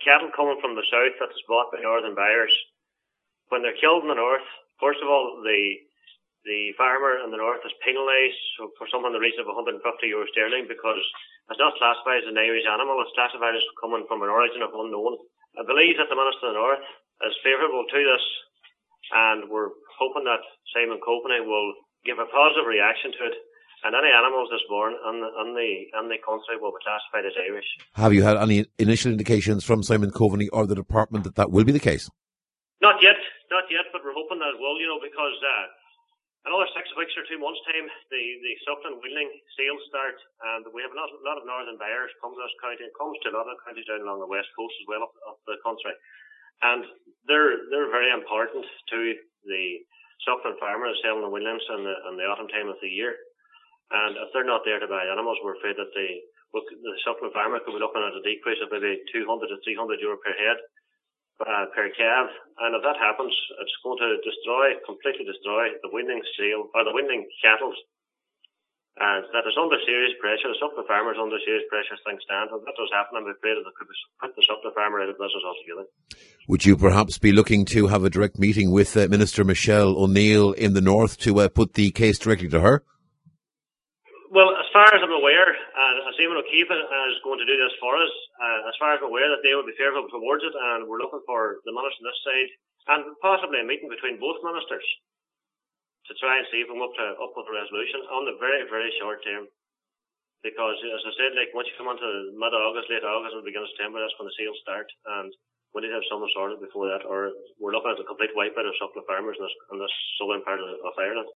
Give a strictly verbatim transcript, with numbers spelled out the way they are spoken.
cattle coming from the south that is bought by northern buyers, when they're killed in the north, first of all, the the farmer in the north is penalised for something in the region of one hundred fifty euro sterling because it's not classified as an Irish animal, it's classified as coming from an origin of unknown. I believe that the Minister of the North is favourable to this, and we're hoping that Simon Coveney will give a positive reaction to it, and any animals that's born in the, in the, in the country will be classified as Irish. Have you had any initial indications from Simon Coveney or the department that that will be the case? Not yet, not yet, but we're hoping that it will, you know, because uh, another six weeks or two months' time, the, the suckling wheeling sales start, and we have a lot, a lot of northern buyers come to this county, and comes to a lot of counties down along the west coast as well of, of the country. And they're they're very important to the suckling farmers selling the Williams in the, in the autumn time of the year. And if they're not there to buy animals, we're afraid that the, the suckling farmer could be looking at a decrease of maybe two hundred to three hundred euro per head, uh, per calf. And if that happens, it's going to destroy, completely destroy the weaning sale, or the weaning cattle. And that is under serious pressure. The suckling farmer is under serious pressure as things stand. If that does happen, I'm afraid that it could put the suckling farmer out of business altogether. Would you perhaps be looking to have a direct meeting with uh, Minister Michelle O'Neill in the north to uh, put the case directly to her? Well, as far as I'm aware, and uh, Eamon O'Keefe is going to do this for us, uh, as far as I'm aware that they will be favourable towards it, and we're looking for the minister on this side, and possibly a meeting between both ministers to try and see if we can up, to, up with a resolution on the very, very short term. Because, as I said, like once you come into mid-August, late August and begin September, that's when the sales start, and we need to have something sorted before that, or we're looking at a complete wipeout of suckling farmers in this, in this southern part of, of Ireland.